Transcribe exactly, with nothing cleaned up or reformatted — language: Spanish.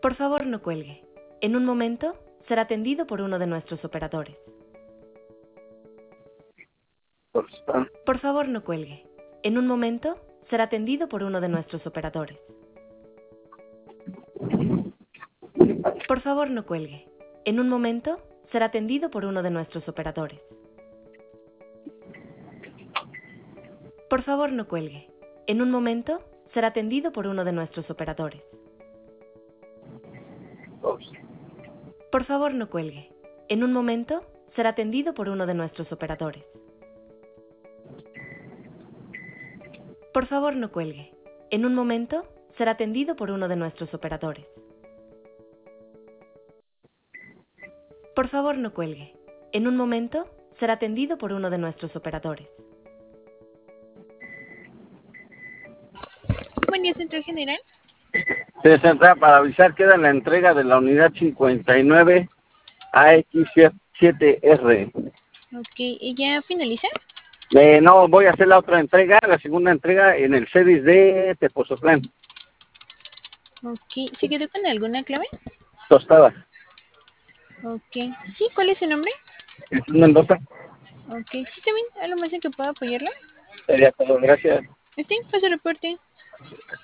Por favor, no cuelgue. En un momento, será atendido por uno de nuestros operadores. Por favor, no cuelgue. En un momento, será atendido por uno de nuestros operadores. Por favor, no cuelgue. En un momento, será atendido por uno de nuestros operadores. Por favor, no cuelgue. En un momento, será atendido por uno de nuestros operadores. Por favor, no cuelgue. En un momento, será atendido por uno de nuestros operadores. Por favor, no cuelgue. En un momento, será atendido por uno de nuestros operadores. Por favor, no cuelgue. En un momento, será atendido por uno de nuestros operadores. Buen día, Central General. Se centra para avisar que la entrega de la unidad cincuenta y nueve A X siete R. Ok, ¿y ya finaliza? Eh, no, voy a hacer la otra entrega, la segunda entrega en el CEDIS de Tepozotlán. Ok, ¿se quedó con alguna clave? Tostada. Ok, sí, ¿cuál es su nombre? Jesús Mendoza. Ok, sí, está bien, ¿algo más en que pueda apoyarla? Sería todo, gracias. Sí, fue su reporte.